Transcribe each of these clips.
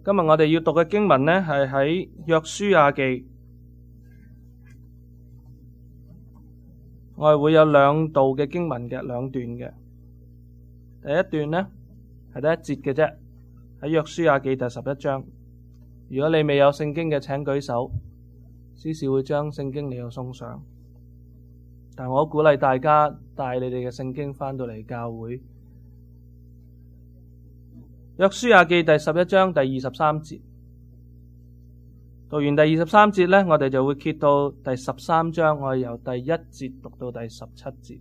今日我哋要讀嘅經文呢，係喺約書亞記，我哋會有兩道嘅經文嘅，兩段嘅。第一段呢，係得一節嘅啫，喺約書亞記第11章。如果你未有聖經嘅，請舉手，司事會將聖經嚟到送上。但我鼓勵大家帶你哋嘅聖經返到嚟教會。約書亞記第11章第23節，讀完第23節呢，我哋就會揭到第13章，我哋由第1節讀到第17節。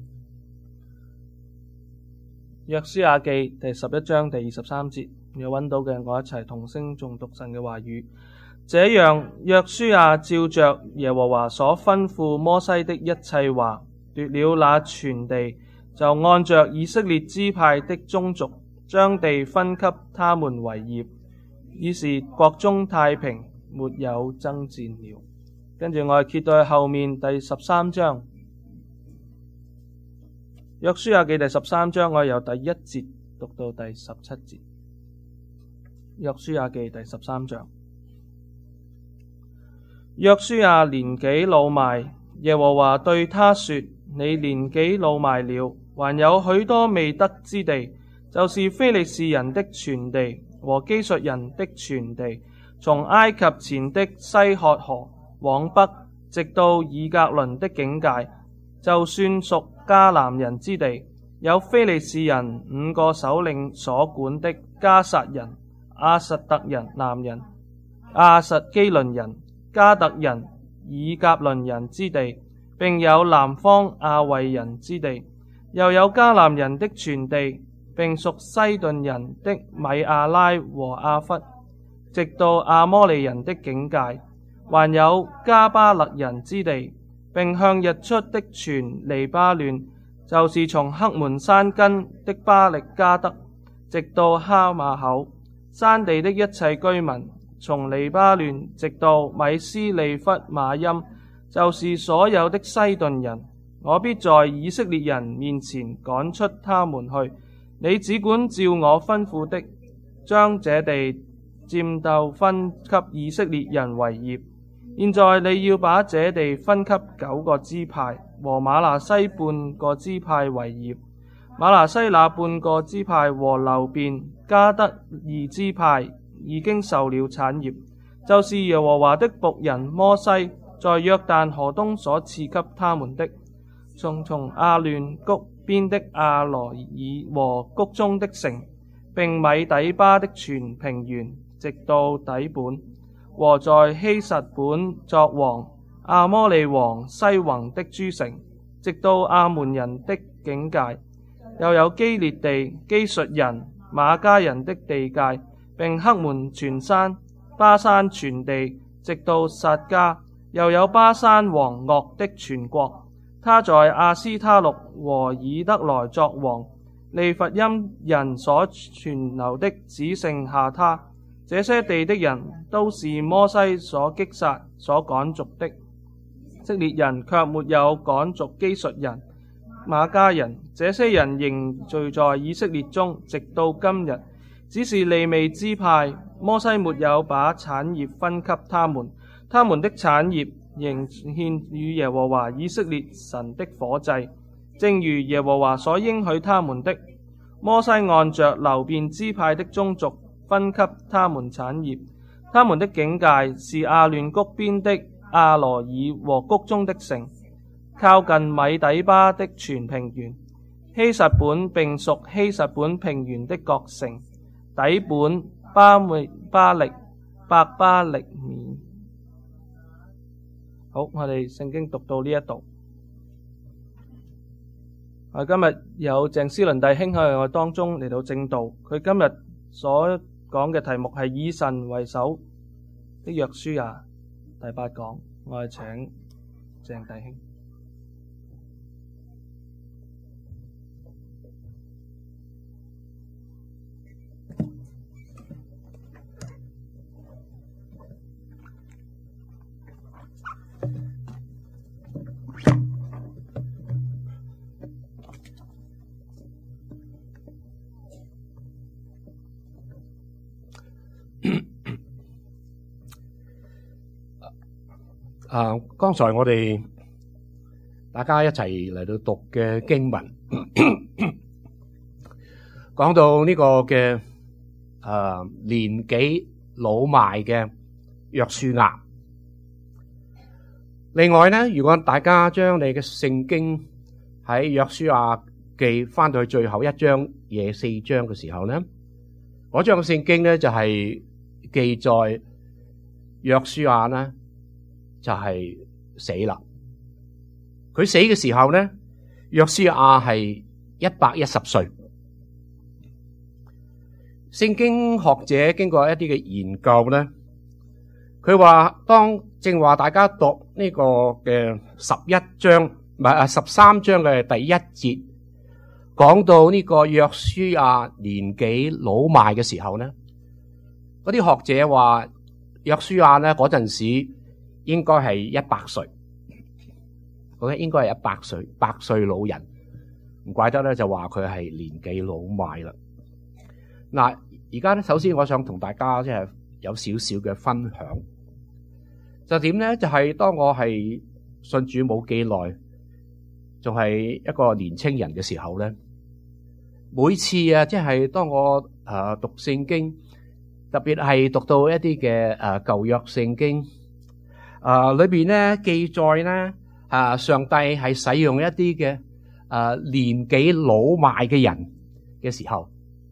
約書亞記第11章第23節，有揾到嘅，我一齊同聲誦讀神嘅話語。這樣，約書亞照着耶和華所吩咐摩西的一切話，奪了那全地，就按着以色列支派的宗族，將地分給他們為業。於是國中太平，沒有爭戰了。跟住我哋揭到去後面第13章，約書亞記第13章，我由第1節讀到第17節。約書亞記第13章，約書亞年紀老邁，耶和華對他說：你年紀老邁了，還有許多未得之地，就是非利士人的全地和基述人的全地，從埃及前的西曷河往北，直到以革倫的境界，就算屬迦南人之地。有非利士人5個首領所管的迦薩人、亞實突人男人、亞實基倫人、迦特人、以革倫人之地，並有南方亞衛人之地，又有迦南人的全地，並屬西頓人的米亞拉和亞弗，直到亞摩利人的境界，還有迦巴勒人之地，並向日出的全利巴嫩，就是從黑門山根的巴力迦得，直到哈馬口山地的一切居民，從利巴嫩直到米斯利弗瑪音，就是所有的西頓人。我必在以色列人面前趕出他們去。你只管照我吩咐的，將這地佔鬥分給以色列人為業。現在你要把這地分給9個支派和瑪拿西半個支派為業。瑪拿西那半個支派和流便、迦得2支派已經受了產業，就是耶和華的僕人摩西在約旦河東所賜給他們的，從亞嫩谷邊的亞羅爾和谷中的城，並米底巴的全平原，直到底本，和在希實本作王亞摩利王西宏的諸城，直到亞捫人的境界，又有基列地、基述人、瑪迦人的地界，並黑門全山、巴山全地，直到撒迦，又有巴山王噩的全國。他在亞斯他錄和以得來作王，利弗音人所存留的只剩下他。這些地的人都是摩西所擊殺、所趕逐的。以色列人卻沒有趕逐基述人、瑪迦人，這些人仍聚在以色列中，直到今日。只是利未支派，摩西沒有把產業分給他們，他們的產業仍獻與耶和華以色列神的火祭，正如耶和華所應許他們的。摩西按着流便支派的宗族分給他們產業，他們的境界是亞嫩谷邊的亞羅爾和谷中的城，靠近米底巴的全平原，希實本並屬希實本平原的各城，底本、巴力、伯巴力免。好，我哋聖經讀到呢一度。我今日有鄭思倫弟兄喺我當中嚟到證道，佢今日所講嘅題目係以神為首的約書亞第8講，我哋請鄭弟兄。 剛才我哋大家一齊嚟到讀嘅經文，講到呢個嘅年紀老邁嘅約書亞。另外咧，如果大家將你嘅聖經喺約書亞記翻到去最後一章24章嘅時候咧，嗰章聖經咧就係記載約書亞咧就係死啦。佢死嘅時候咧，約書亞係110歲。聖經學者經過一啲嘅研究咧，佢話當正話大家讀呢個嘅13章嘅第一節，講到呢個約書亞年紀老邁嘅時候咧，嗰啲學者話約書亞咧嗰陣時應該係100歲，應該係100歲，100歲老人，唔怪得咧就話佢係年紀老邁啦。嗱，而家咧首先我想同大家即係有少少嘅分享，就點咧？就係當我係信主冇幾耐，仲係一個年青人嘅時候咧，每次啊，即係當我讀聖經，特別係讀到一啲嘅舊約聖經，裏邊咧記載咧上帝係使用一啲嘅年紀老邁嘅人嘅時候，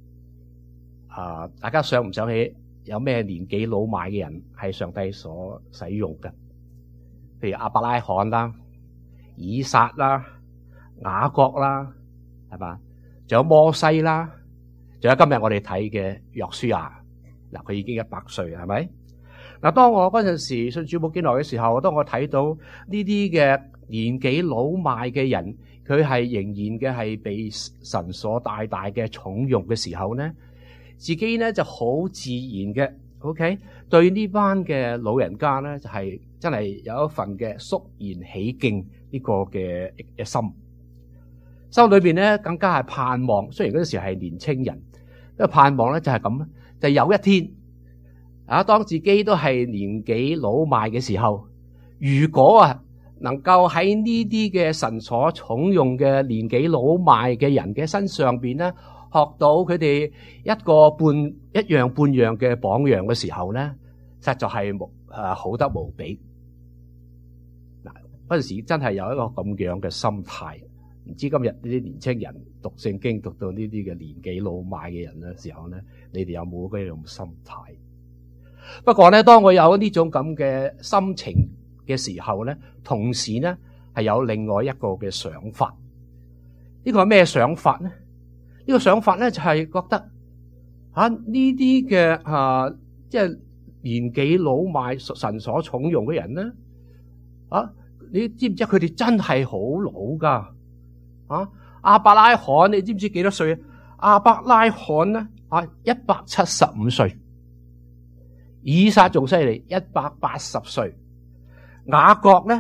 大家想唔想起有咩年紀老邁嘅人係上帝所使用嘅？譬如亞伯拉罕啦、以撒啦、雅各啦，係嘛？仲有摩西啦，仲有今日我哋睇嘅約書亞。嗱，佢已經100歲，係咪？嗱，當我嗰陣時信主冇幾耐嘅時候，當我睇到呢啲嘅年紀老邁嘅人，佢係仍然嘅係被神所大大嘅寵用嘅時候咧，自己咧就好自然嘅 ，OK， 對呢班嘅老人家咧就係真係有一份嘅肅然起敬呢個嘅心，心裏邊咧更加係盼望。雖然嗰陣時係年青人，因為盼望咧就係咁，就有一天當自己都係年紀老邁嘅時候，如果能夠喺呢啲嘅神所寵用嘅年紀老邁嘅人嘅身上邊咧，學到佢哋一樣半樣嘅榜樣嘅時候咧，實在係好得無比。嗱，嗰陣時真係有一個咁樣嘅心態。唔知今日呢啲年青人讀聖經讀到呢啲嘅年紀老邁嘅人嘅時候咧，你哋有冇嗰種心態？不過咧，當我有呢種咁嘅心情嘅時候咧，同時咧係有另外一個嘅想法。呢個係咩想法咧？呢個想法咧就係覺得呢啲嘅即係年紀老邁神所寵用嘅人咧，你知唔知佢哋真係好老噶？亞伯拉罕你知唔知幾多歲啊？亞伯拉罕咧175歲，以撒仲犀利180歲，雅各咧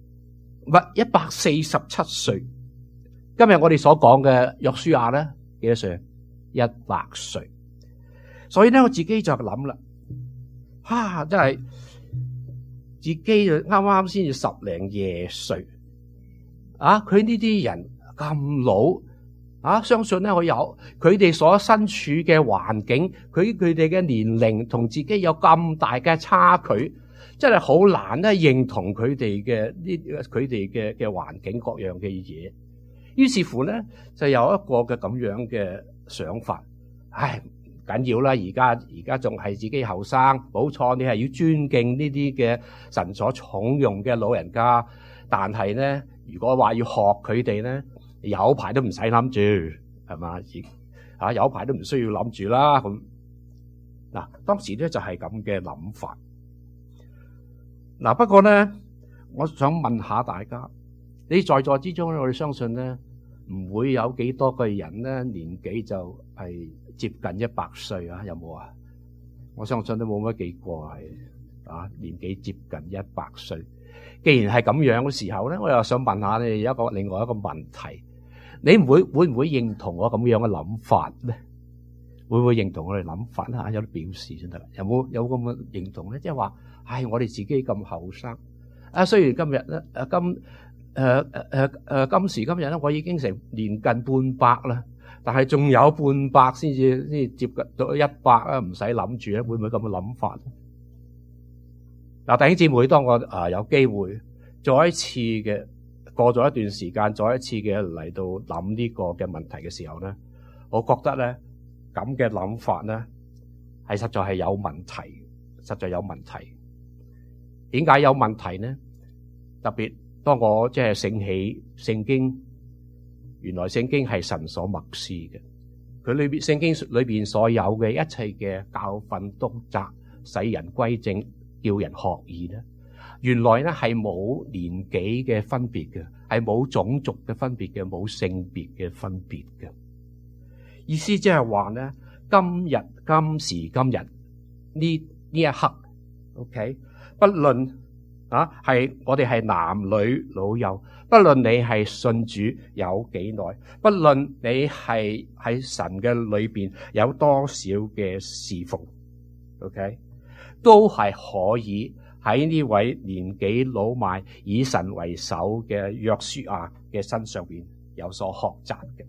147歲。今日我哋所講嘅約書亞咧幾多歲？100歲。所以咧我自己就諗啦，真係自己就啱啱先至10零20歲，佢呢啲人咁老，相信咧我有佢哋所身處嘅環境，佢哋嘅年齡同自己有咁大嘅差距，真係好難咧認同佢哋嘅環境各樣嘅嘢。於是乎咧，就有一個嘅咁樣嘅想法，唔緊要啦，而家仲係自己後生，冇錯，你係要尊敬呢啲嘅神所寵用嘅老人家，但係咧，如果話要學佢哋咧，有排都唔使諗住，係嘛？有排都唔需要諗住啦。咁嗱，當時咧就係咁嘅諗法。嗱，不過咧，我想問下大家，你在座之中咧，我哋相信咧，唔會有幾多個人咧年紀就係接近100歲啊？有冇啊？我相信都冇乜幾個係年紀接近100歲。既然係咁樣嘅時候咧，我又想問下你另外一個問題。你會唔會認同我咁樣嘅諗法咧？會唔會認同我哋諗法有啲表示先得啦。有冇咁嘅認同咧？即係話，我哋自己咁後生， 雖然今日咧今時今日咧，我已經成年近半百啦，但係仲有半百先至接近到100啊，唔使諗住咧，會唔會咁嘅諗法？嗱，弟兄姊妹，當我有機會再一次嘅過咗一段時間，再一次嘅嚟到諗呢個嘅問題嘅時候咧，我覺得咧咁嘅諗法咧係實在係有問題，實在有問題。點解有問題呢？特別當我即係醒起聖經，原來聖經係神所默示嘅，佢聖經裏邊所有嘅一切嘅教訓督責，使人歸正，叫人學義咧，原來咧係冇年紀嘅分別嘅，係冇種族嘅分別嘅，冇性別嘅分別嘅。意思即係話咧，今時今日呢一刻 ，OK。不論係我哋係男女老幼，不論你係信主有幾耐，不論你係喺神嘅裏邊有多少嘅侍奉 ，OK， 都係可以喺呢位年紀老邁以神為首嘅約書亞嘅身上邊有所學習嘅。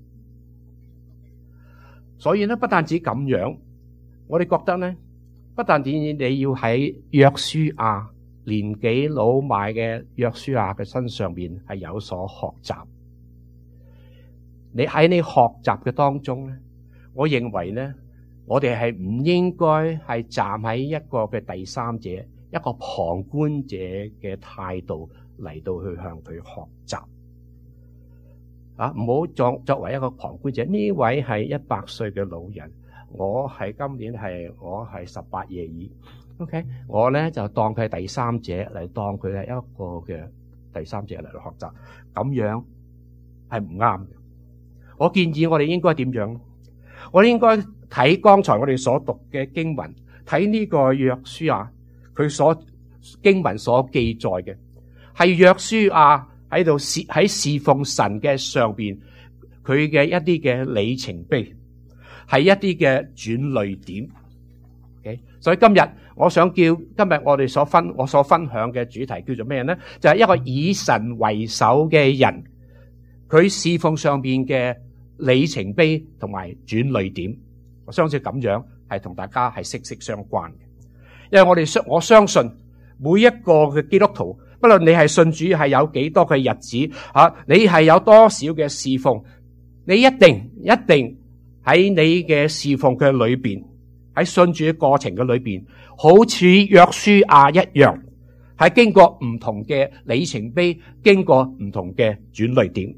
所以咧，不但止咁樣，我哋覺得咧。不但止你要喺約書亞年紀老邁嘅約書亞嘅身上邊係有所學習，你喺你學習嘅當中咧，我認為咧，我哋係唔應該係站喺一個嘅第三者、一個旁觀者嘅態度嚟到去向佢學習。唔好作為一個旁觀者。呢位係100歲嘅老人。我係今年我係18夜已 ，OK， 我咧就當佢係第三者嚟，當佢係一個嘅第三者嚟學習，咁樣係唔啱嘅。我建議我哋應該點樣？我哋應該睇剛才我哋所讀嘅經文，睇呢個約書亞佢所經文所記載嘅，係約書亞喺度喺侍奉神嘅上邊，佢嘅一啲嘅里程碑。係一啲嘅轉捩點，okay? 所以今日我想叫我哋我所分享嘅主題叫做咩呢？就係一個以神為首嘅人，佢侍奉上邊嘅里程碑同埋轉捩點。我相信咁樣係同大家係息息相關嘅，因為我相信每一個嘅基督徒，不論你係信主係有幾多嘅日子，你係有多少嘅侍奉，你一定。喺你嘅侍奉嘅裏邊，喺信主嘅過程嘅裏邊，好似約書亞一樣，係經過唔同嘅里程碑，經過唔同嘅轉捩點。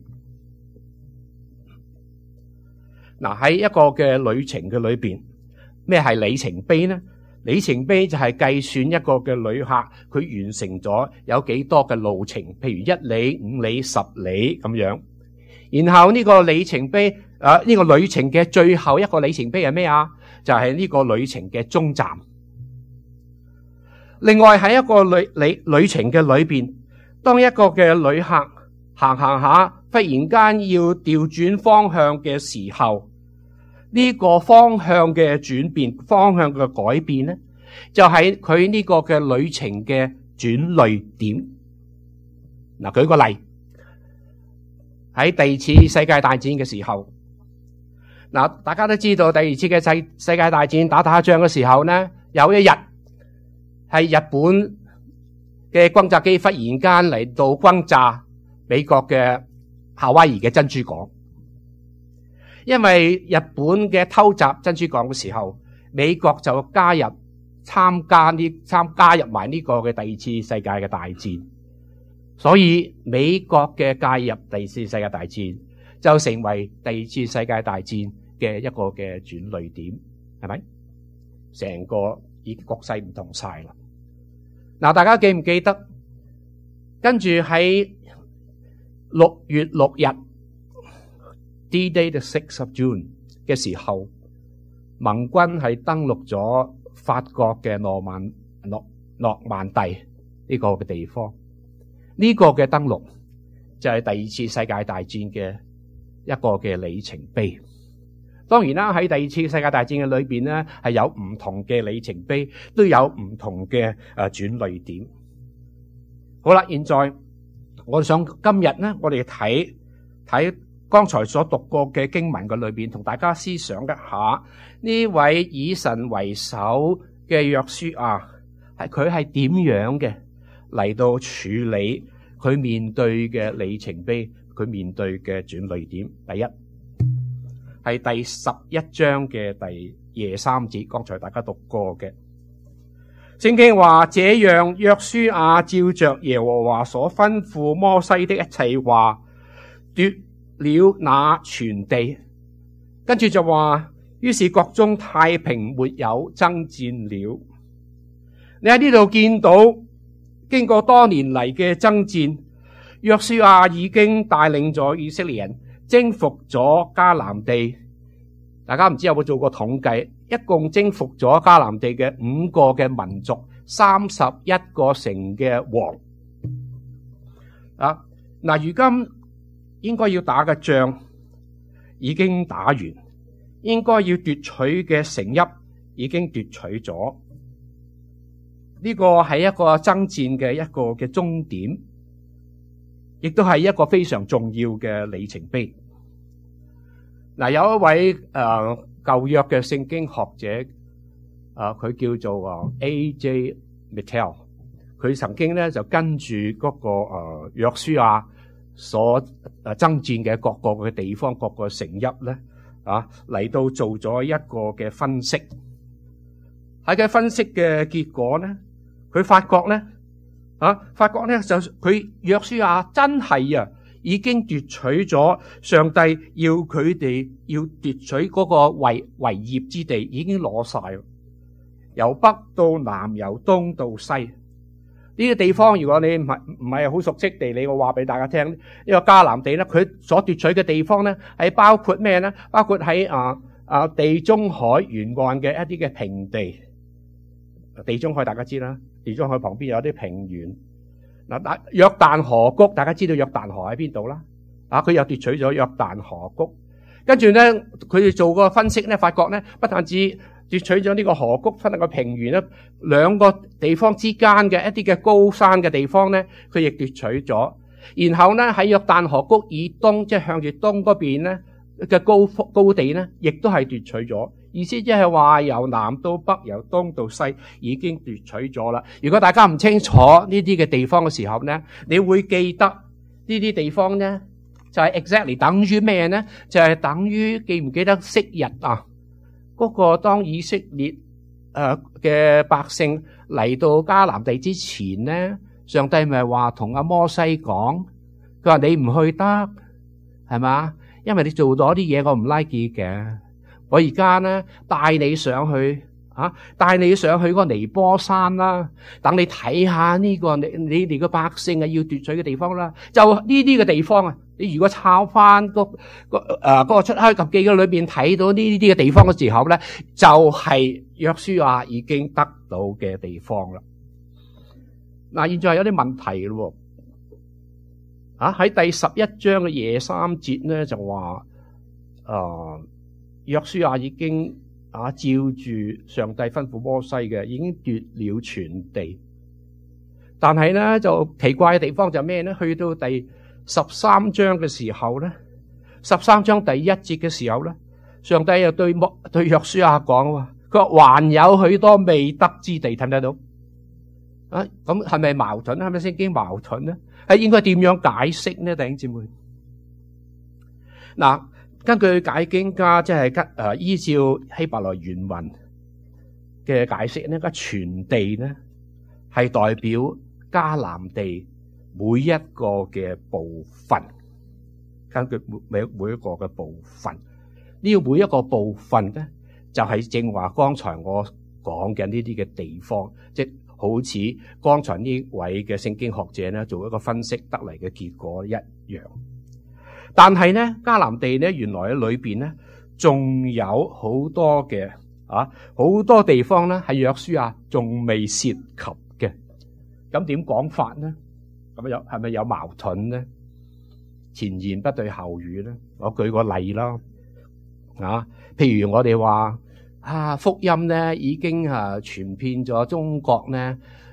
嗱，喺一個嘅旅程嘅裏邊，咩係里程碑呢？里程碑就係計算一個嘅旅客佢完成咗有幾多嘅路程，譬如1里、5里、10里咁樣。然後呢個里程碑，呢個旅程嘅最後一個里程碑係咩啊？就係呢個旅程嘅終站。另外喺一個旅程嘅裏邊，當一個嘅旅客行下，忽然間要調轉方向嘅時候，呢個方向嘅轉變、方向嘅改變咧，就係佢呢個嘅旅程嘅轉捩點。嗱，舉個例。喺第二次世界大戰嘅時候，嗱，大家都知道第二次嘅世界大戰打仗嘅時候呢，有一日係日本嘅轟炸機忽然間嚟到轟炸美國嘅夏威夷嘅珍珠港，因為日本嘅偷襲珍珠港嘅時候，美國就加入埋呢個嘅第二次世界嘅大戰。所以美國嘅介入第二次世界大戰，就成為第二次世界大戰嘅一個嘅轉捩點，係咪？成個已經局勢唔同晒啦。嗱，大家記唔記得？跟住喺6月6日 D-Day the 6th of June 嘅時候，盟軍係登陸咗法國嘅諾曼第呢個嘅地方。呢個嘅登陸就係第二次世界大戰嘅一個嘅里程碑。當然啦，喺第二次世界大戰嘅裏邊咧，係有唔同嘅里程碑，都有唔同嘅轉捩點。 好啦，現在我想今日咧，我哋睇睇剛才所讀過嘅經文嘅裏邊，同大家思想一下呢位以神為首嘅約書亞，佢係點樣嘅嚟到處理佢面對嘅里程碑，佢面對嘅轉捩點。第一係第11章嘅第23節，剛才大家讀過嘅聖經話，這樣約書亞照着耶和華所吩咐摩西的一切話，奪了那全地。跟住就話，於是國中太平，沒有爭戰了。你喺呢度見到經過多年嚟嘅爭戰，約書亞已經帶領咗以色列人征服咗迦南地。大家唔知有冇做過統計，一共征服咗迦南地嘅5個嘅民族，31個城嘅王。嗱，如今應該要打嘅仗已經打完，應該要奪取嘅城邑已經奪取咗。呢個係一個爭戰嘅一個嘅終點，亦都係一個非常重要嘅里程碑。嗱，有一位舊約嘅聖經學者，佢叫做A.J. Mitchell， 佢曾經咧就跟住嗰個約書亞所爭戰嘅各個嘅地方、各個城邑咧嚟到做咗一個嘅分析。喺佢分析嘅結果咧，佢發覺咧就佢約書亞真係已經奪取咗上帝要佢哋要奪取嗰個為業之地，已經攞晒，由北到南，由東到西。呢個地方如果你唔係好熟悉地理，我話俾大家聽，呢個迦南地咧，佢所奪取嘅地方咧係包括咩咧？包括喺地中海沿岸嘅一啲嘅平地。地中海大家知啦，地中海旁邊有啲平原。嗱，約旦河谷大家知道約旦河喺邊度啦？佢又奪取咗約旦河谷。跟住咧，佢哋做個分析咧，發覺咧，不但止奪取咗呢個河谷分個平原咧，兩個地方之間嘅一啲嘅高山嘅地方咧，佢亦奪取咗。然後咧喺約旦河谷以東，即係向住東嗰邊咧嘅高地咧，亦都係奪取咗。意思即係話由南到北，由東到西已經奪取咗啦。如果大家唔清楚呢啲嘅地方嘅時候咧，你會記得呢啲地方咧就係 exactly 等於咩咧？就係等於記唔記得昔日嗰個當以色列嘅百姓嚟到迦南地之前咧，上帝咪話同阿摩西講，佢話你唔去得，係嘛？因為你做咗啲嘢我唔 like 嘅。我而家咧帶你上去帶你上去嗰個尼波山啦，等你睇下呢個你哋嘅百姓要奪取嘅地方啦。就呢啲嘅地方你如果抄翻嗰個出埃及記嘅裏邊睇到呢啲嘅地方嘅時候咧，就係約書亞已經得到嘅地方啦。嗱，現在有啲問題咯。喺第11章嘅23節咧就話約書亞已經照住上帝吩咐摩西嘅，已經奪了全地。但係咧就奇怪嘅地方就係咩咧？去到第13章嘅時候咧，13章第1節嘅時候咧，上帝又對約書亞講，佢話還有許多未得之地，睇唔睇到？咁係咪矛盾？係咪聖經矛盾咧？係應該點樣解釋呢？弟兄姊妹，嗱。根據解經家即係依照希伯來原文嘅解釋呢，個全地呢係代表迦南地每一個嘅部分。根據每一個嘅部分，呢個每一個部分呢就係正話剛才我講嘅呢啲嘅地方，即係好似剛才呢位嘅聖經學者呢做一個分析得嚟嘅結果一樣。但係咧，迦南地咧，原來喺裏邊咧，仲有好多嘅好多地方咧，係約書亞仲未涉及嘅。咁點講法咧？咁係咪有矛盾咧？前言不對後語咧？我舉個例啦，譬如我哋話福音咧已經傳遍咗中國咧，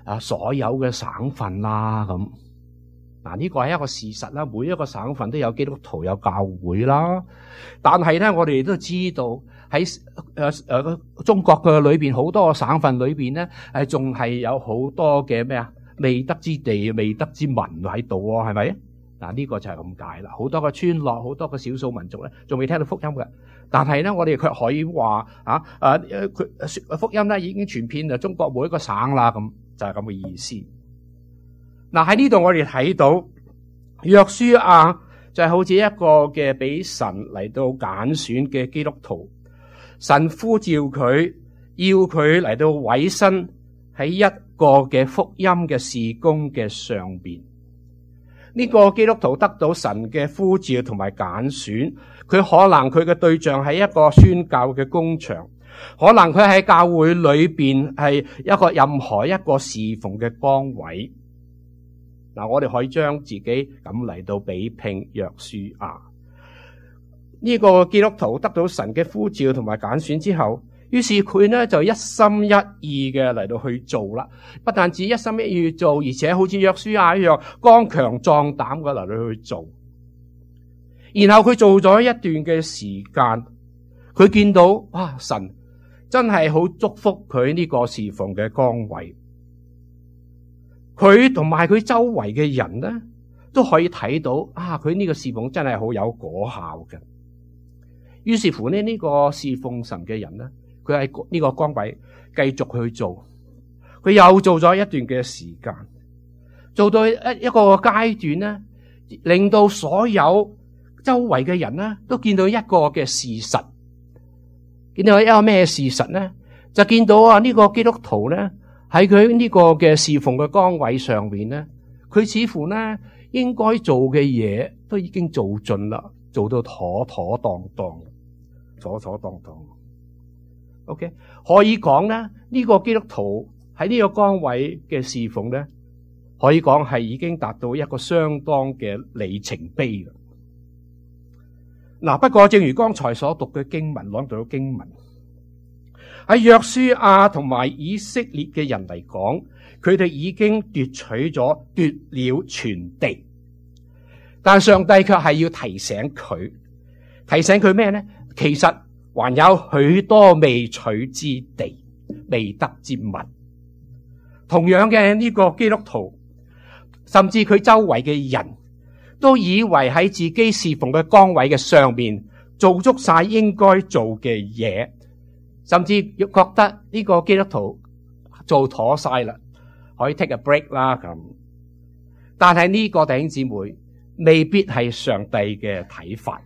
所有嘅省份啦咁。嗱，呢個係一個事實啦，每一個省份都有基督徒有教會啦。但係咧，我哋都知道喺中國嘅裏邊好多個省份裏邊咧，仲係有好多嘅咩啊未得之地、未得之民喺度喎，係咪？嗱，呢個就係咁解啦。好多個村落、好多個少數民族咧，仲未聽到福音嘅。但係咧，我哋卻可以話福音咧已經傳遍中國每一個省啦，咁就係咁嘅意思。嗱，喺呢度我哋睇到約書亞就係好似一個嘅俾神嚟到揀選嘅基督徒，神呼召佢，要佢嚟到委身喺一個嘅福音嘅事工嘅上邊。呢個基督徒得到神嘅呼召同埋揀選，佢可能佢嘅對象係一個宣教嘅工場，可能佢喺教會裏邊係一個任何一個侍奉嘅崗位。嗱，我哋可以將自己咁嚟到比拼約書亞。呢個基督徒得到神嘅呼召同埋揀選之後，於是佢呢就一心一意嘅嚟到去做啦。不但止一心一意做，而且好似約書亞一樣剛強壯膽嘅嚟到去做。然後佢做咗一段嘅時間，佢見到哇，神真係好祝福佢呢個侍奉嘅崗位。佢同埋佢周圍嘅人咧，都可以睇到佢呢個侍奉真係好有果效嘅。於是乎呢個侍奉神嘅人咧，佢喺呢個崗位繼續去做，佢又做咗一段嘅時間，做到一個階段咧，令到所有周圍嘅人咧都見到一個嘅事實。見到一個咩事實咧？就見到呢個基督徒咧，喺佢呢個嘅侍奉嘅崗位上面咧，佢似乎咧應該做嘅嘢都已經做盡啦，做到妥妥當當。OK， 可以講咧，呢個基督徒喺呢個崗位嘅侍奉咧，可以講係已經達到一個相當嘅里程碑啦。嗱，不過正如剛才所讀嘅經文，講到嘅經文。喺約書亞同埋以色列嘅人嚟講，佢哋已經奪了全地，但上帝卻係要提醒佢咩呢？其實還有許多未取之地、未得之民。同樣嘅呢個基督徒，甚至佢周圍嘅人都以為喺自己侍奉嘅崗位嘅上面做足晒應該做嘅嘢。甚至覺得呢個基督徒做妥晒啦，可以 take a break 啦咁。但係呢個弟兄姊妹未必係上帝嘅睇法。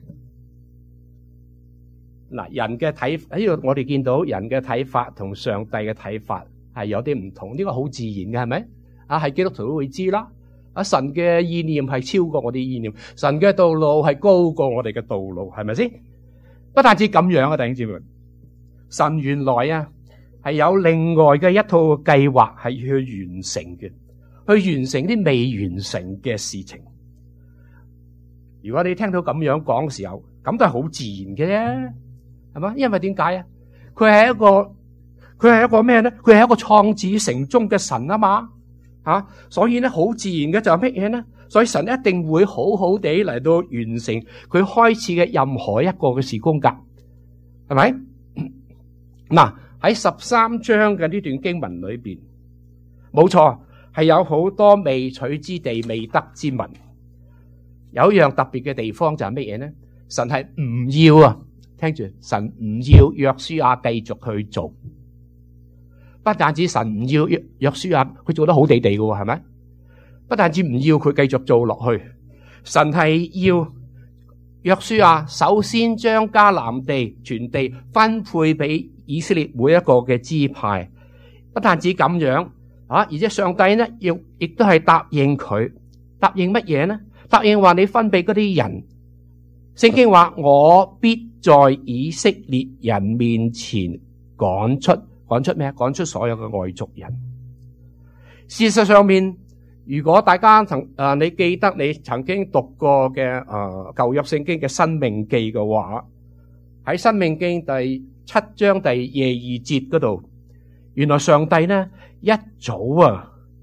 嗱，人嘅睇喺度，我哋見到人嘅睇法同上帝嘅睇法係有啲唔同。呢個好自然嘅，係咪？係基督徒都會知啦。神嘅意念係超過我哋意念，神嘅道路係高過我哋嘅道路，係咪先？不但止咁樣啊，弟兄姊妹。神原來係有另外嘅一套計劃係去完成嘅，去完成啲未完成嘅事情。如果你聽到咁樣講嘅時候，咁都係好自然嘅啫，係嘛？因為點解啊？佢係一個咩咧？佢係一個創始成終嘅神啊嘛，所以咧好自然嘅就係乜嘢咧？所以神一定會好好地嚟到完成佢開始嘅任何一個嘅事工噶，係咪？嗱，喺13章嘅呢段經文裏邊，冇錯係有好多未取之地、未得之民。有一樣特別嘅地方就係乜嘢呢？神係唔要聽住，神唔要約書亞繼續去做。不但止神唔要約書亞，佢做得好地地嘅喎，係咪？不但止唔要佢繼續做落去，神係要約書亞首先將迦南地全地分配俾以色列每一個嘅支派。不但止咁樣而且上帝呢亦都係答應佢，答應乜嘢呢？答應話你分俾嗰啲人，聖經話我必在以色列人面前趕出咩？趕出所有嘅外族人。事實上面，如果大家你記得你曾經讀過嘅舊約聖經嘅申命記嘅話，喺申命記第7章第22節嗰度，原來上帝呢一早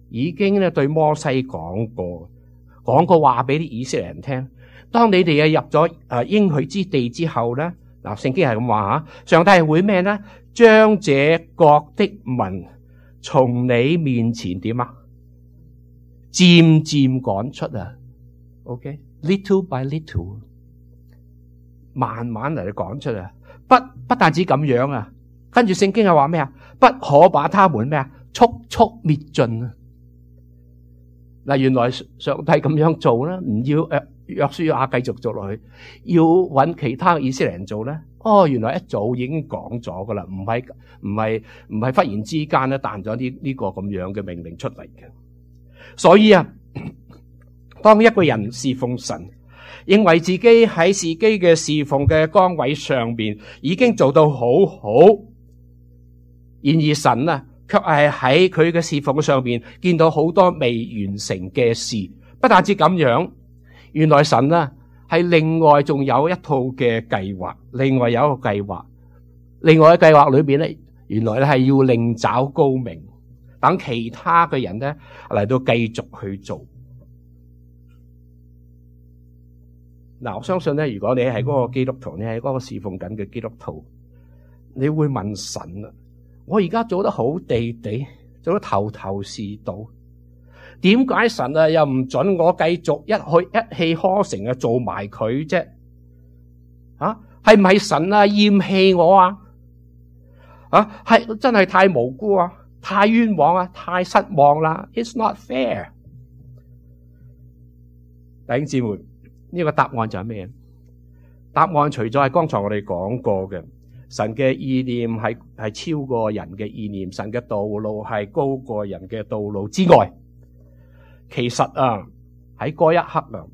已經咧對摩西講過話俾啲以色列人聽。當你哋入咗應許之地之後咧，嗱聖經係咁話吓，上帝係會咩咧？將這國的民從你面前點啊？漸漸趕出啊 ，OK，little by little， 慢慢嚟趕出啊。不但止咁樣啊，跟住聖經係話咩啊？不可把他們咩啊？速速滅盡啊！嗱，原來上帝咁樣做咧，唔要約書亞繼續做落去，要揾其他以色列人做咧。原來一早已經講咗噶啦，唔係忽然之間咧彈咗呢個咁樣嘅命令出嚟嘅。所以啊，當一個人侍奉神，認為自己喺自己嘅侍奉嘅崗位上邊已經做到好好，然而神啊，卻係喺佢嘅侍奉上邊見到好多未完成嘅事。不但止咁樣，原來神啊係另外仲有一套嘅計劃，另外有一個計劃，另外嘅計劃裏邊咧，原來咧係要另找高明，等其他嘅人咧嚟到繼續去做。嗱，我相信咧，如果你係嗰個基督徒，你係嗰個侍奉緊嘅基督徒，你會問神啊，我而家做得好地地，做得頭頭是道，點解神啊又唔准我繼續一氣呵成啊做埋佢啫？係唔係神啊厭棄我啊？係真係太無辜啊，太冤枉啊，太失望啦 ！It's not fair。弟兄姊妹，呢個答案就係咩？答案除咗係剛才我哋講過嘅，神嘅意念係超過人嘅意念，神嘅道路係高過人嘅道路之外，其實啊喺嗰一刻啊，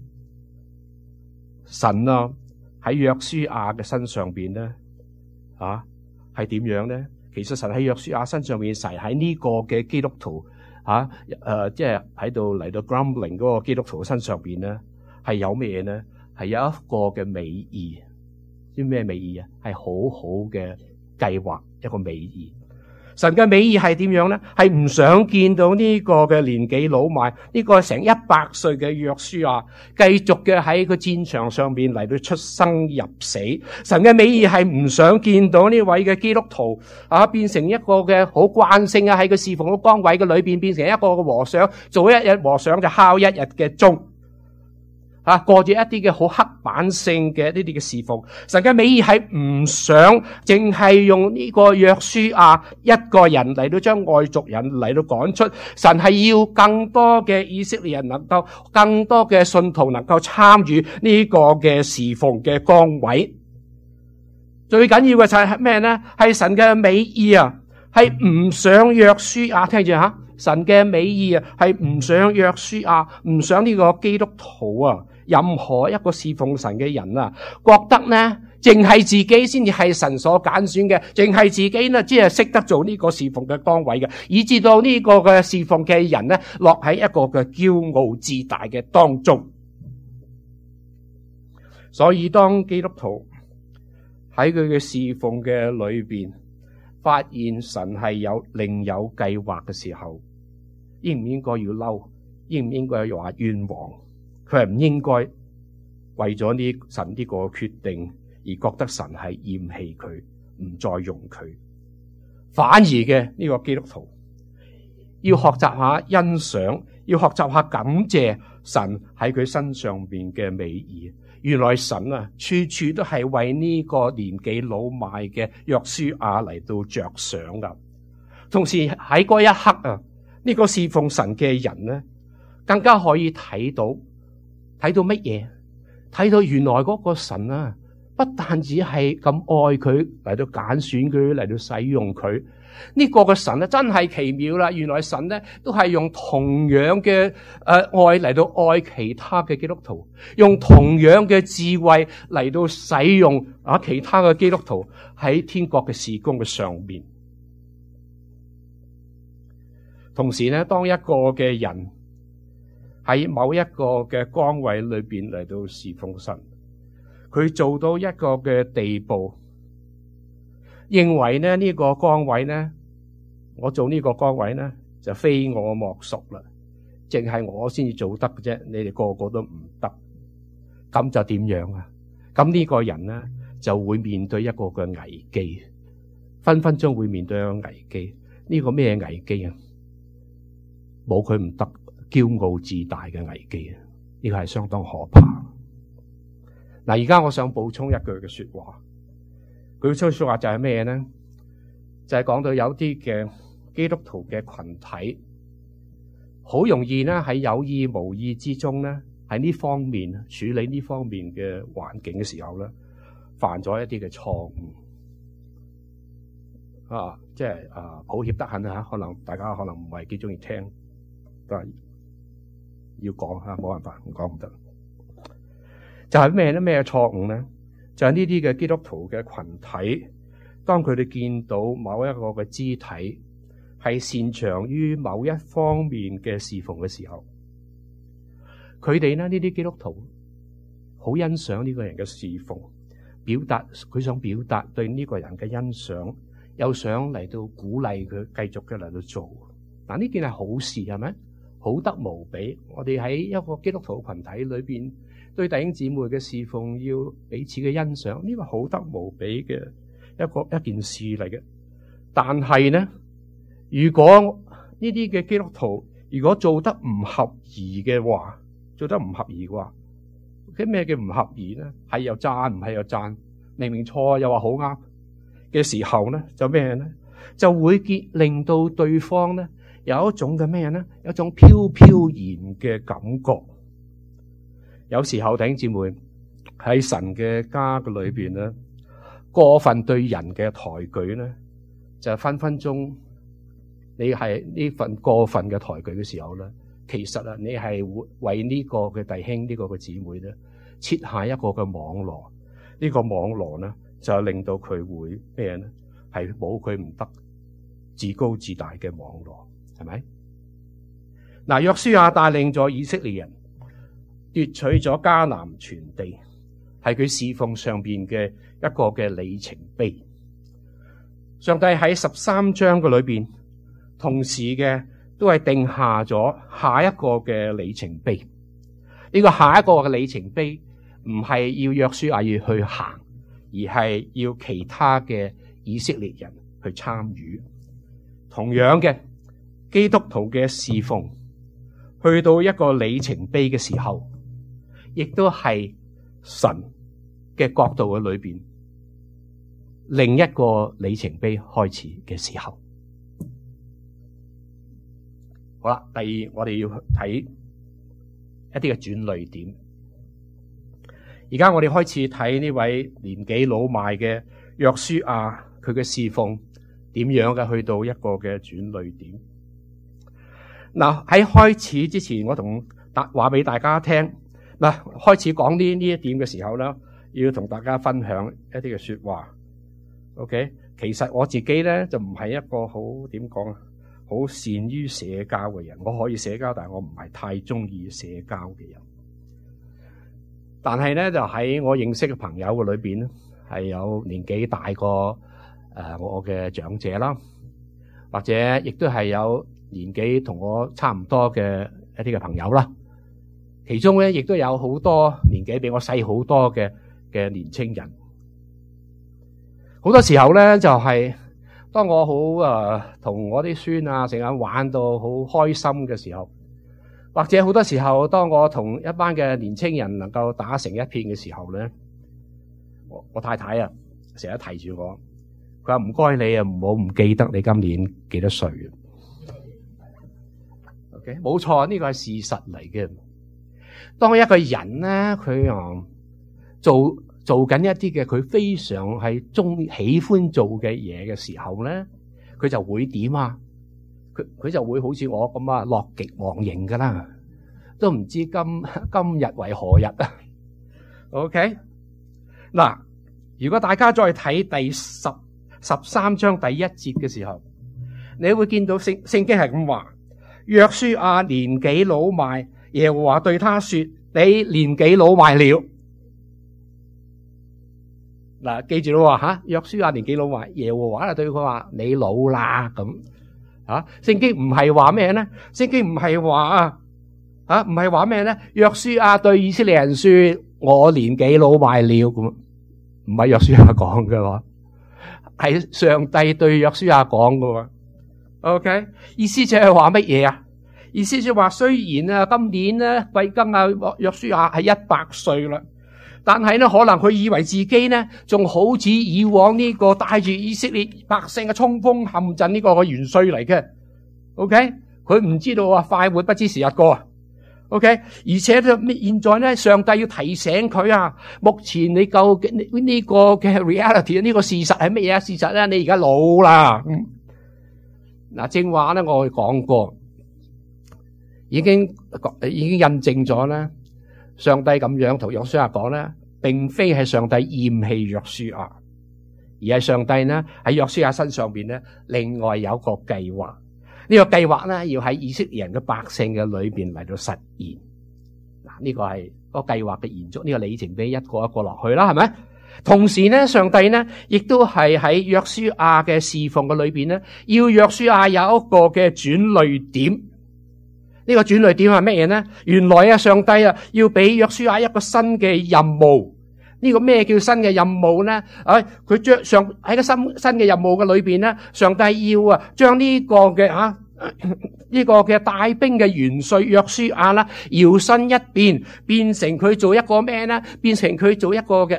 神啊喺約書亞嘅身上邊咧，係點樣咧？其實神喺約書亞身上邊，神喺呢個嘅基督徒即係喺度嚟到 grumbling 嗰個基督徒身上邊咧，係有咩嘢咧？係有一個嘅美意。知咩美意啊？係好好嘅計劃，一個美意。神嘅美意係點樣咧？係唔想見到呢個嘅年紀老邁，呢個成100歲嘅約書亞繼續嘅喺個戰場上邊嚟到出生入死。神嘅美意係唔想見到呢位嘅基督徒變成一個嘅好慣性喺個侍奉嘅崗位嘅裏邊變成一個嘅和尚，做一日和尚就敲一日嘅鐘。過住一啲嘅好刻板性嘅呢啲嘅侍奉。神嘅美意係唔想淨係用呢個約書亞一個人嚟到將外族人嚟到趕出，神係要更多嘅以色列人能夠，更多嘅信徒能夠參與呢個嘅侍奉嘅崗位。最緊要嘅就係咩呢？係神嘅美意啊，係唔想約書亞，聽住吓，神嘅美意啊，係唔想約書亞，唔想呢個基督徒啊，任何一個侍奉神嘅人啊，覺得呢，淨係自己先至係神所揀選嘅，淨係自己呢，只係識得做呢個侍奉嘅崗位嘅，以至到呢個嘅侍奉嘅人呢，落喺一個嘅驕傲自大嘅當中。所以當基督徒喺佢嘅侍奉嘅裏邊，發現神係另有計劃嘅時候，應唔應該要嬲？應唔應該話冤枉？佢係唔應該為咗神呢個決定而覺得神係厭棄佢，唔再用佢。反而嘅呢個基督徒要學習下欣賞，要學習下感謝神喺佢身上邊嘅美意。原來神啊，處處都係為呢個年紀老邁嘅約書亞嚟到着想噶。同時喺嗰一刻啊，呢個侍奉神嘅人呢，更加可以睇到乜嘢？睇到原來嗰個神啊，不但只係咁愛佢嚟到揀選佢嚟到使用佢，呢個嘅神咧真係奇妙啦！原來神咧都係用同樣嘅愛嚟到愛其他嘅基督徒，用同樣嘅智慧嚟到使用其他嘅基督徒喺天國嘅事工嘅上面。同時咧，當一個嘅人喺某一個嘅崗位裏邊嚟到侍奉神，佢做到一個嘅地步，認為呢個崗位呢，我做呢個崗位呢， 就非我莫屬啦，淨係我先至做得嘅啫，你哋個個都唔得，咁就點樣啊？咁呢個人咧就會面對一個嘅危機，分分鐘會面對一個危機。呢個咩危機啊？冇佢唔得，驕傲自大嘅危機啊！呢個係相當可怕。嗱，而家我想補充一句嘅說話，佢嘅說話就係咩咧？就係講到有啲嘅基督徒嘅群體，好容易咧喺有意無意之中咧，喺呢方面處理呢方面嘅環境嘅時候咧，犯咗一啲嘅錯誤啊！即係抱歉得很啊，可能大家可能唔係幾中意聽，都係要講吓，冇辦法，唔講唔得。就係咩咧？咩錯誤咧？就係呢啲嘅基督徒嘅群體，當佢哋見到某一個嘅肢體係擅長於某一方面嘅侍奉嘅時候，佢哋咧呢啲基督徒好欣賞呢個人嘅侍奉，佢想表達對呢個人嘅欣賞，又想嚟到鼓勵佢繼續嘅嚟到做。嗱，呢件係好事，係咪？好得無比。我哋喺一個基督徒群體裏邊，對弟兄姊妹嘅侍奉要彼此嘅欣賞，呢個好得無比嘅一件事嚟嘅。但係呢，如果呢啲嘅基督徒如果做得唔合宜嘅話，咩叫唔合宜呢？係又讚，唔係又讚，明明錯又話好啱嘅時候呢，就咩呢？就會令到對方呢有一種嘅咩呢？有一種飄飄然嘅感覺。有時候弟兄姊妹喺神嘅家嘅裏邊咧，過分對人嘅抬舉咧，就分分鐘你係呢份過分嘅抬舉嘅時候咧，其實啊，你係會為呢個嘅弟兄呢個嘅姊妹咧設下一個嘅網羅。呢個網羅咧就令到佢會咩咧？係冇佢唔得，自高自大嘅網羅，係咪？嗱，約書亞帶領咗以色列人奪取咗迦南全地，係佢侍奉上邊嘅一個嘅里程碑。上帝喺13章嘅裏邊，同時嘅都係定下咗下一個嘅里程碑。呢個下一個嘅里程碑唔係要約書亞要去行，而係要其他嘅以色列人去參與。同樣嘅基督徒嘅侍奉，去到一個里程碑嘅時候，亦都係神嘅角度嘅裏邊另一個里程碑開始嘅時候。好啦，第二我哋要睇一啲嘅轉捩點。而家我哋開始睇呢位年紀老邁嘅約書亞，佢嘅侍奉點樣嘅去到一個嘅轉捩點。嗱，喺開始之前，我話俾大家聽。嗱，開始講呢一點嘅時候咧，要同大家分享一啲嘅說話。OK， 其實我自己咧就唔係一個好點講啊，好善於社交嘅人。我可以社交，但係我唔係太中意社交嘅人。但係咧，就喺我認識嘅朋友嘅裏邊咧，係有年紀大過我嘅長者啦，或者亦都係有年紀同我差唔多嘅一啲嘅朋友啦。其中咧，亦都有好多年紀比我細好多嘅年青人。好多時候咧，就係當我好同我啲孫啊成日玩到好開心嘅時候，或者好多時候當我同一班嘅年青人能夠打成一片嘅時候咧，我太太啊成日提住我，佢話唔該你啊，唔好唔記得你今年幾多歲。OK， 冇錯，呢個係事實嚟嘅。當一個人咧，佢做緊一啲嘅佢非常係喜歡做嘅嘢嘅時候咧，佢就會點啊？佢就會好似我咁啊，樂極忘形噶啦，都唔知今日為何日啊。OK， 嗱，如果大家再睇第13章第1節嘅時候，你會見到聖經係咁話：約書亞年紀老邁，耶和華對他說：你年紀老邁了。嗱，記住咯吓，約書亞年紀老邁，耶和華就對佢話：你老啦咁。 聖經唔係話咩咧？聖經唔係話唔係話咩咧？約書亞對以色列人說：我年紀老邁了，咁唔係約書亞講嘅喎，係上帝對約書亞講嘅喎。OK， 意思就係話乜嘢啊？意思就係話雖然啊，今年咧貴庚啊，約書亞係100歲啦，但係咧可能佢以為自己咧仲好似以往呢個帶住以色列百姓嘅衝鋒陷陣呢個嘅元帥嚟嘅。OK， 佢唔知道啊，快活不知時日過。OK， 而且現在咧，上帝要提醒佢啊，目前你究竟呢個嘅 reality 呢個事實係乜嘢啊？事實咧，你而家老啦。嗱，正話咧，我講過，已經印證咗咧，上帝咁樣同約書亞講咧，並非係上帝厭棄約書亞，而係上帝咧喺約書亞身上邊咧，另外有個計劃。呢個計劃咧，要喺以色列人嘅百姓嘅裏邊嚟到實現。嗱，呢個係個計劃嘅延續，呢個里程碑一個一個落去啦，係咪？同時咧，上帝咧亦都係喺約書亞嘅侍奉嘅裏邊咧，要約書亞有一個嘅轉捩點。呢個轉捩點係乜嘢咧？原來啊，上帝啊要俾約書亞一個新嘅任務。呢個咩叫新嘅任務咧？佢將喺個新嘅任務嘅裏邊咧，上帝要將呢個嘅呢個嘅帶兵嘅元帥約書亞啦，搖身一變成佢做一個咩咧？變成佢做一個嘅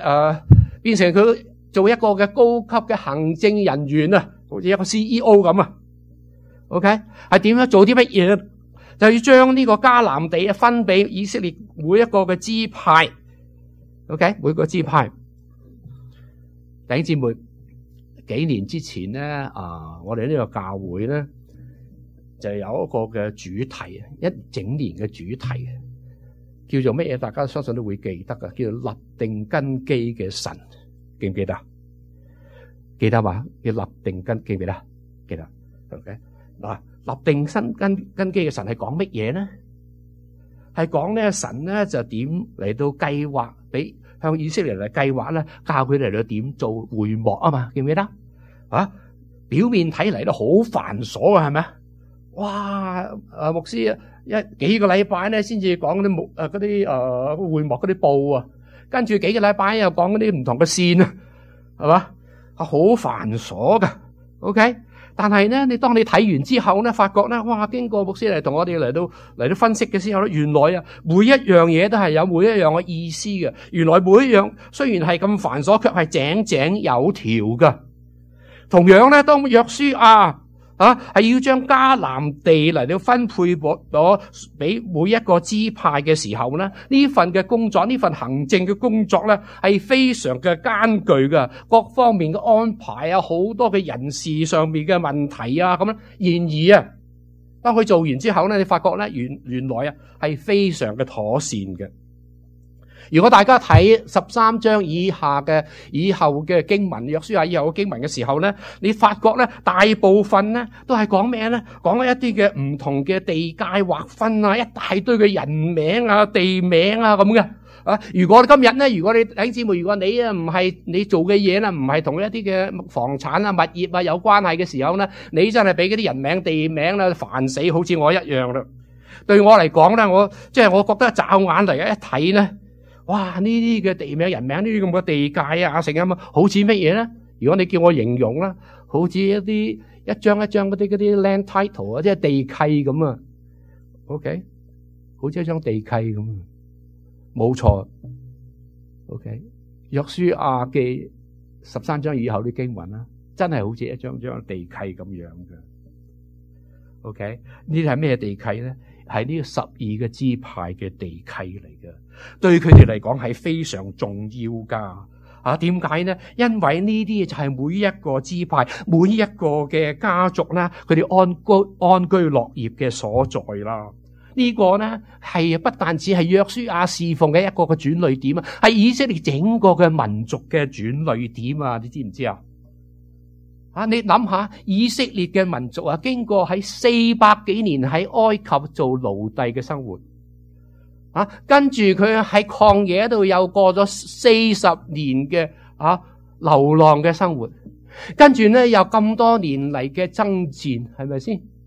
高級嘅行政人員啊，好似一個 CEO 咁啊。OK， 係點樣做啲乜嘢？就要將呢個迦南地分俾以色列每一個嘅支派。OK， 每個支派。弟兄姊妹，幾年之前咧，我哋呢個教會咧就有一個嘅主題，一整年嘅主題叫做乜嘢？大家相信都會記得噶，叫做立定根基嘅神，記唔記得？記得嘛？叫立定根基，記唔記得？記得。OK， 嗱，立定根基嘅神係講乜嘢咧？係講咧，神咧就點嚟到計劃，俾向以色列嚟計劃咧，教佢哋嚟到點做會幕啊嘛，記唔記得？表面睇嚟都好繁瑣啊，係咪啊？哇！牧師幾個禮拜咧先至講嗰啲會幕嗰啲布啊，跟住幾個禮拜又講嗰啲唔同嘅線啊，係嘛？好繁瑣噶。OK。但係咧，當你睇完之後咧，發覺咧，哇！經過牧師嚟同我哋嚟到分析嘅時候咧，原來啊，每一樣嘢都係有每一樣嘅意思嘅。原來每一樣雖然係咁繁瑣，卻係井井有條噶。同樣咧，當約書亞係要將迦南地嚟到分配咗俾每一個支派嘅時候咧，呢份嘅工作，呢份行政嘅工作咧，係非常嘅艱巨噶，各方面嘅安排啊，好多嘅人事上面嘅問題啊，咁樣。然而啊，當佢做完之後咧，你發覺咧，原來啊係非常嘅妥善嘅。如果大家睇13章以後嘅經文，約書亞以後嘅經文嘅時候咧，你發覺咧，大部分咧都係講咩咧？講一啲嘅唔同嘅地界劃分啊，一大堆嘅人名啊、地名啊咁嘅。如果今日咧，如果你弟兄姊妹，如果你唔係你做嘅嘢啦，唔係同一啲嘅房產啊、物業啊有關係嘅時候咧，你真係俾嗰啲人名、地名啦煩死，好似我一樣啦。對我嚟講咧，我覺得驟眼嚟一睇咧。哇！呢啲嘅地名、人名，呢啲咁嘅地界啊，成咁啊，好似乜嘢咧？如果你叫我形容啦，好似一張一張嗰啲 land title 啊，即係地契咁啊。OK， 好似一張地契咁啊，冇錯。OK， 約書亞記13章以後啲經文啦，真係好似一張張地契咁樣嘅。OK， 呢啲係咩地契咧？係呢個12個支派嘅地契嚟嘅，對佢哋嚟講係非常重要噶。點解呢？因為呢啲就係每一個支派、每一個嘅家族啦，佢哋安居樂業嘅所在啦。呢個呢係不但只係約書亞侍奉嘅一個嘅轉捩點啊，係以色列整個嘅民族嘅轉捩點啊！你知唔知啊？你諗下，以色列嘅民族啊，經過喺400幾年喺埃及做奴隸嘅生活，跟住佢喺曠野度又過咗40年嘅流浪嘅生活，跟住咧又咁多年嚟嘅爭戰，係咪先？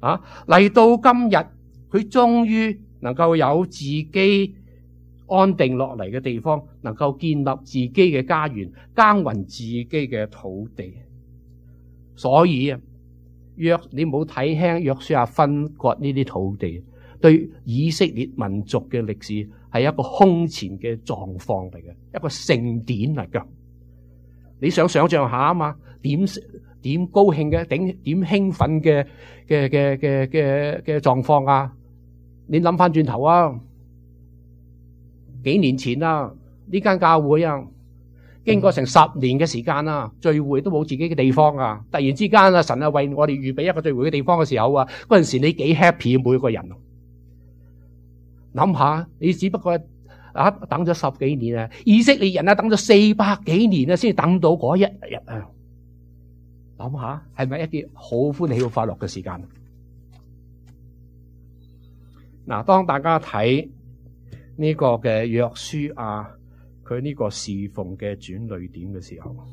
嚟到今日，佢終於能夠有自己安定落嚟嘅地方，能夠建立自己嘅家園，耕耘自己嘅土地。所以啊，你冇睇輕約書亞分割呢啲土地，對以色列民族嘅歷史係一個空前嘅狀況嚟嘅，一個盛典嚟噶。你想象下啊嘛，點高興嘅，點興奮嘅狀況啊！你諗翻轉頭啊，幾年前啊，呢間教會啊，經過成10年嘅時間啊，聚會都冇自己嘅地方啊！突然之間啊，神啊為我哋預備一個聚會嘅地方嘅時候啊，嗰陣時你幾 happy 每個人。諗下，你只不過等咗10幾年啊，以色列人啊等咗400幾年啊，先等到嗰一日啊！諗下係咪一件好歡喜好快樂嘅時間？嗱，當大家睇呢個嘅約書亞佢呢個侍奉嘅轉捩點嘅時候，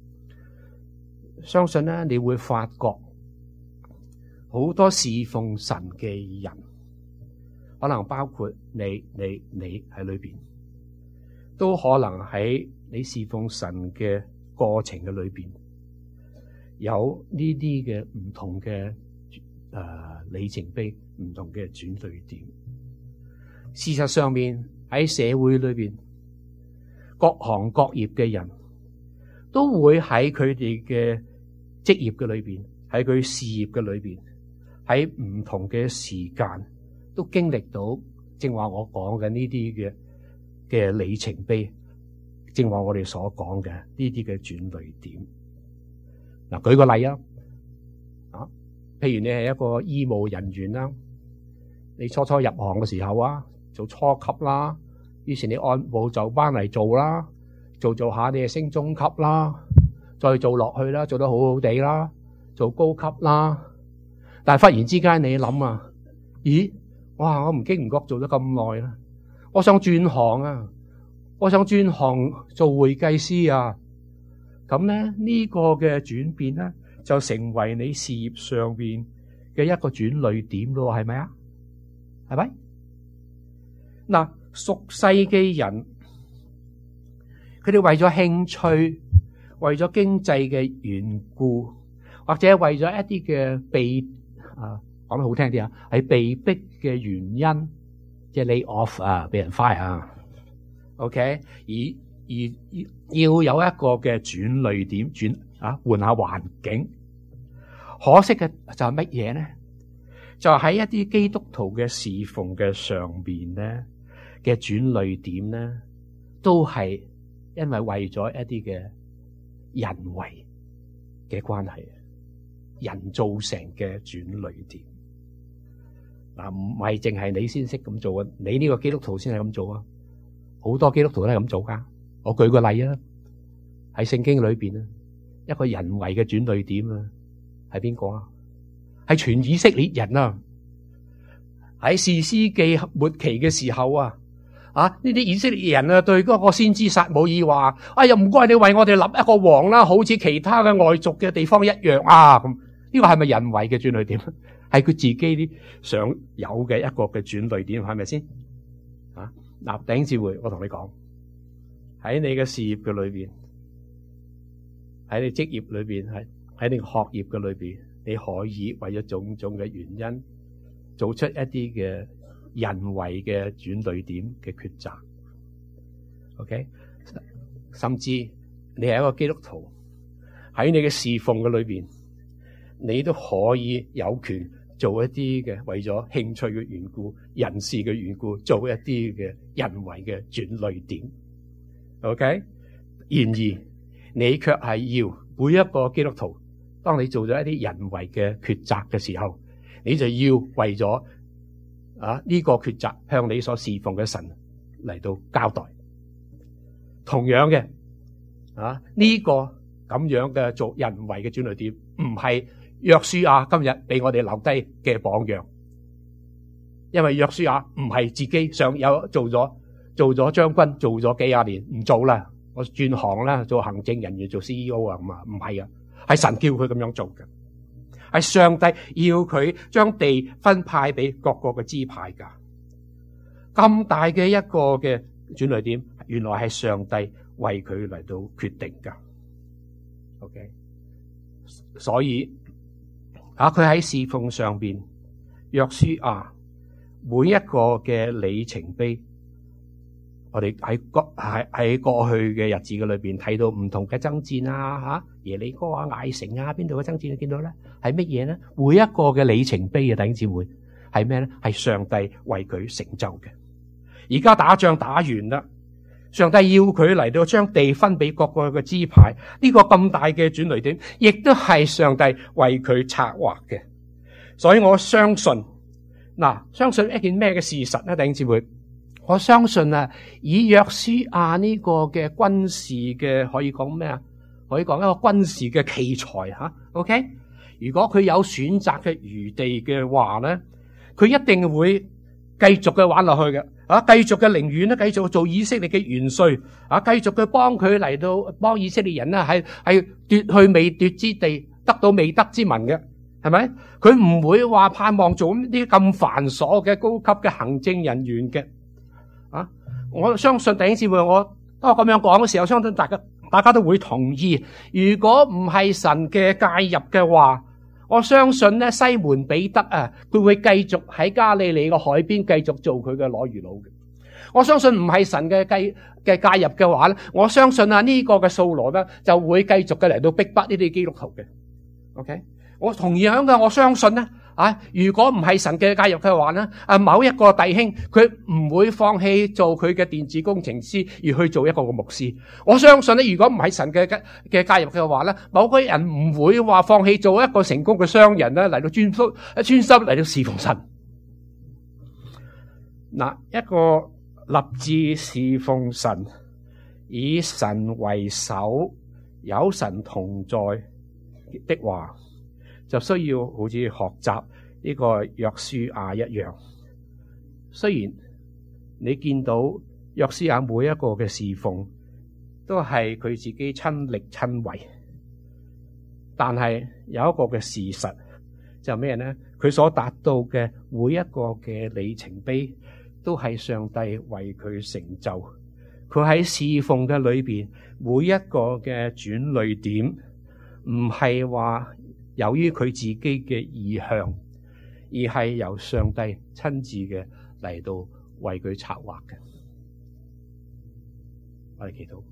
相信咧你會發覺好多侍奉神嘅人，可能包括你喺裏邊，都可能喺你侍奉神嘅過程嘅裏邊，有呢啲嘅唔同嘅里程碑，唔同嘅轉捩點。事實上面喺社會裏邊，各行各業嘅人都會喺佢哋嘅職業嘅裏邊，喺佢事業嘅裏邊，喺唔同嘅時間都經歷到正話我講嘅呢啲嘅里程碑，正話我哋所講嘅呢啲嘅轉捩點。嗱，舉個例啊，譬如你係一個醫務人員啦，你初入行嘅時候啊，做初級啦，於是你按部就班嚟做啦，做下你就升中級啦，再做落去啦，做得好好地啦，做高級啦。但係忽然之間你諗啊，咦，哇，我唔經唔覺做咗咁耐啦，我想轉行啊，我想轉行做會計師啊。咁咧呢個嘅轉變咧，就成為你事業上邊嘅一個轉捩點咯，係咪啊？係咪？嗱，屬世嘅人，佢哋為咗興趣，為咗經濟嘅緣故，或者為咗一啲嘅講得好聽啲啊，係被逼嘅原因，即係 lay off 啊，俾人 fire 啊 ，OK， 而要有一個嘅轉捩點，換下環境。可惜嘅就係乜嘢咧？就喺一啲基督徒嘅侍奉嘅上邊咧嘅轉捩點咧，都係因為為咗一啲嘅人為嘅關係，人造成嘅轉捩點。嗱，唔係淨係你先識咁做啊，你呢個基督徒先係咁做啊，好多基督徒都係咁做噶。我舉個例啊，喺聖經裏邊啊，一個人為嘅轉捩點啊，係邊個啊？係全以色列人啊！喺士師記末期嘅時候啊，呢啲以色列人啊，對嗰個先知撒母耳話：哎呀，唔該你為我哋立一個王啦，好似其他嘅外族嘅地方一樣啊！咁呢個係咪人為嘅轉捩點？係佢自己啲想有嘅一個嘅轉捩點，係咪先？嗱，弟兄姊妹，我同你講，喺你嘅事業嘅裏邊，喺你職業裏邊，喺你學業嘅裏邊，你可以為咗種種嘅原因，做出一啲嘅人為嘅轉捩點嘅抉擇。OK， 甚至你係一個基督徒，喺你嘅侍奉嘅裏邊，你都可以有權做一啲嘅為咗興趣嘅緣故、人事嘅緣故，做一啲嘅人為嘅轉捩點。OK， 然而你卻係要每一個基督徒，當你做咗一啲人為嘅抉擇嘅時候，你就要為咗呢個抉擇向你所侍奉嘅神嚟到交代。同樣嘅呢個咁樣嘅做人為嘅轉捩點，唔係約書亞今日俾我哋留低嘅榜樣，因為約書亞唔係自己想做咗將軍，做咗幾廿年唔做啦，我轉行啦，做行政人員，做 CEO 啊，咁啊，唔係啊，係神叫佢咁樣做嘅。 係上帝要佢將地分派俾各個嘅支派噶。咁大嘅一個嘅轉捩點，原來係上帝為佢嚟到決定噶。OK， 所以佢喺侍奉上邊，約書亞每一個嘅里程碑，我哋喺過去嘅日子嘅裏邊睇到唔同嘅爭戰啊，耶利哥啊、艾城啊，邊度嘅爭戰你見到咧？係乜嘢咧？每一個嘅里程碑啊，弟兄姊妹係咩咧？係上帝為佢成就嘅。而家打仗打完啦，上帝要佢嚟到將地分俾各個嘅支派，呢個咁大嘅轉捩點，亦都係上帝為佢策劃嘅。所以我相信，相信一件咩嘅事實咧，弟兄姊妹？我相信以約書亞呢個嘅軍事嘅可以講咩啊？可以講一個軍事嘅奇才OK？ 如果佢有選擇嘅餘地嘅話咧，佢一定會繼續嘅玩落去嘅。繼續嘅寧願咧，繼續做以色列嘅元帥，繼續嘅幫佢嚟到幫以色列人咧，係奪去未奪之地，得到未得之民嘅，係咪？佢唔會話盼望做啲咁繁瑣嘅高級嘅行政人員嘅。我相信弟兄姊妹，當我咁樣講嘅時候，相信大家都會同意。如果唔係神嘅介入嘅話，我相信咧，西門彼得佢會繼續喺加利利個海邊繼續做佢嘅攞魚佬嘅。我相信唔係神嘅介入嘅話咧，我相信呢個嘅掃羅咧就會繼續嘅嚟到逼迫呢啲基督徒嘅。OK， 我同樣嘅，我相信咧如果唔係神嘅介入嘅話咧，某一個弟兄佢唔會放棄做佢嘅電子工程師而去做一個牧師。我相信咧，如果唔係神嘅介入嘅話咧，某個人唔會話放棄做一個成功嘅商人咧嚟到專心嚟到侍奉神。一個立志侍奉神，以神為首，有神同在的話，就需要好似學習呢個約書亞一樣。雖然你見到約書亞每一個嘅侍奉都係佢自己親力親為，但係有一個嘅事實就係咩呢？佢所達到嘅每一個嘅里程碑都係上帝為佢成就。佢喺侍奉嘅裏邊每一個嘅轉捩點，唔係話由於佢自己嘅意向，而係由上帝親自嘅嚟到為佢策劃嘅。我哋祈禱。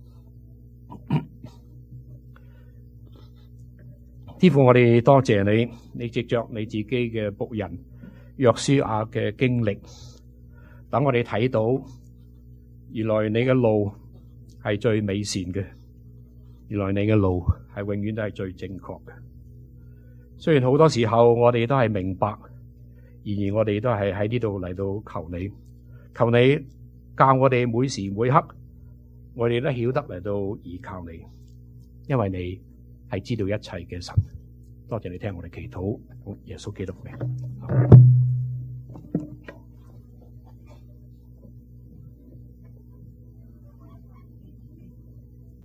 天父，我哋多謝你，你藉着你自己嘅僕人約書亞嘅經歷，等我哋睇到原來你嘅路係最美善嘅，原來你嘅路係永遠都係最正確嘅。雖然好多時候我哋都係明白，然而我哋都係喺呢度嚟到求你教我哋每時每刻，我哋都曉得嚟到依靠你，因為你係知道一切嘅神。多謝你聽我哋祈禱，耶穌基督嘅名。